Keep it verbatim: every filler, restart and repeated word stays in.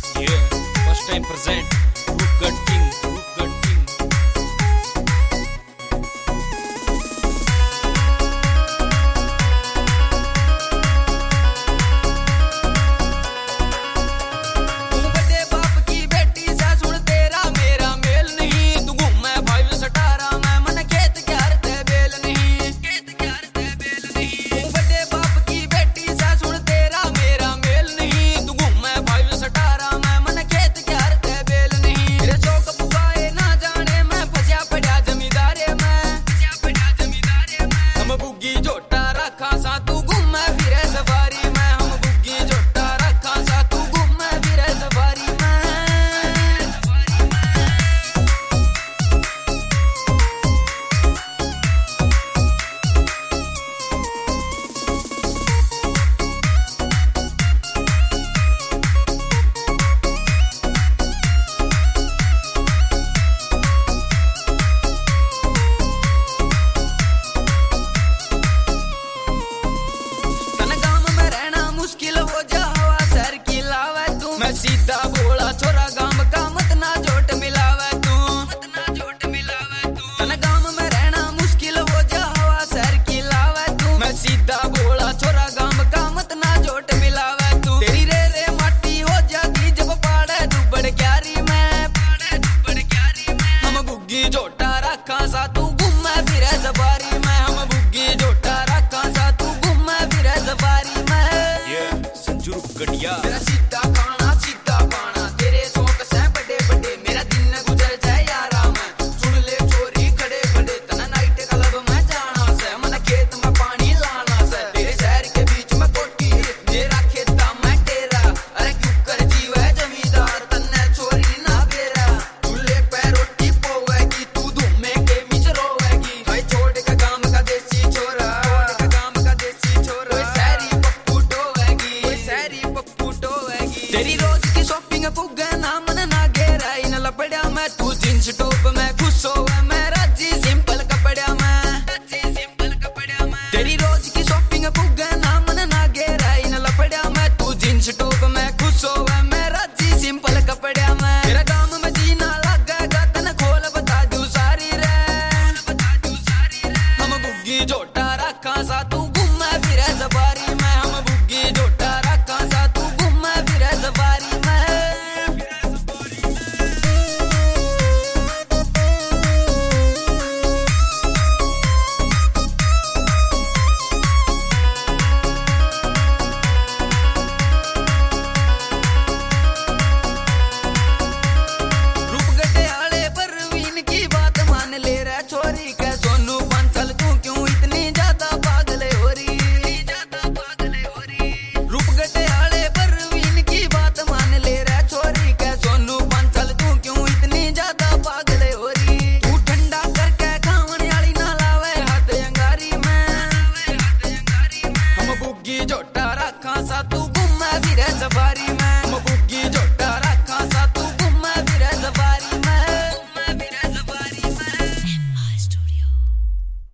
Yeah, first time present, Rupert King, Rupert King. तू बड़े बाप की बेटी से सुन तेरा मेरा मेल नहीं, तू घूमे फाइव सटारा में मन खेत क्यार ते बेल नहीं, खेत क्यार ते बेल नहीं। तू बड़े बाप की बेटी से सुन तेरा मेरा मेल नहीं, तू घूमे फाइव सटारा में मन खेत क्यार ते बेल नहीं। तेरे शौक पुगाए ना जाने मैं फंसा पड़ा जमींदारे में, फंसा पड़ा जमींदारे में। हम बुग्गी झोटा रखा सा तू घूमे फिरे सवारी में, हम बुग्गी झोटा रखा सा तू घूमे फिरे सवारी में। तन गांव में रहना मुश्किल हो जा हवा सर की लावे तू, मैं सीधा बोला छोरा गांव का मत ना जोट मिलावे तू, मत ना जोट मिलावे तू। तन गांव में रहना मुश्किल हो जा हवा सर की लावे तू, मैं सीधा बोला छोरा गांव का मत ना जोट मिलावे तू। तेरी रे रे माटी हो जाती जब पाड़े दुबड़ क्यारी में, पाड़े दुबड़ क्यारी में। हम बुग्गी झोटा रखा सा तू घूमे फिरे सवारी में, हम बुग्गी झोटा रखा सा तू घूमे फिरे सवारी में। Yeah, संजू गढ़िया। तेरा सीधा खाना सीधा पाना तेरे शौक से बड़े बड़े, मेरा दिन गुजर जाए यारा में सुन ले चोरी खड़े खड़े। तना नाइट क्लब में जाना से मन खेत में पानी लाना से, तेरे शहर के बीच में कोठी मेरा खेता में डेरा। अरे क्यों कर जीव है जमींदार तन्ने चोरी ना बेरा, चूल्हे पे रोटी पोवेगी तू धूमे के मिच रोवेगी। भाई छोड़ के काम का देसी छोरा, छोड़ के काम का देसी छोरा। कोई शहरी पप्पू टोवेगी, कोई शहरी पप्पू टोवेगी। तेरी रोज की शॉपिंग पुगे ना मन ना घेरा इन लपड़ा में, तू जींस टॉप में खुश होवे मैं राजी सिंपल कपड़ा में, राजी सिंपल कपड़ा में। तेरी रोज की शॉपिंग पुगे ना मन ना घेरा इन लपड़ा में, तू जींस टॉप में खुश होवे मैं राजी सिंपल कपड़ा में। तेरा काम में जीना लगेगा तन खोल बता दू सारी रे, बता दू सारी रे। हम बुग्गी झोटा रखा सा तू घूमे फिरे सवारी में, हम बुग्गी झोटा रखा सा तू घूमे फिरे सवारी में। रूपगढ़े आले परवीन की बात मान ले रे छोरी के सोनू पंचल तू क्यों इतनी ज्यादा पागल हो रही, ज्यादा पागल हो रही। रूपगढ़े आले परवीन की बात मान ले रे छोरी के सोनू पंचल तू क्यों इतनी ज्यादा पागल हो रही। तू ठंडा करके खावने वाली ना लावे हाथ अंगारी में, हम बुग्गी झोटा रखा सा तू घूमे फिरे सवारी में।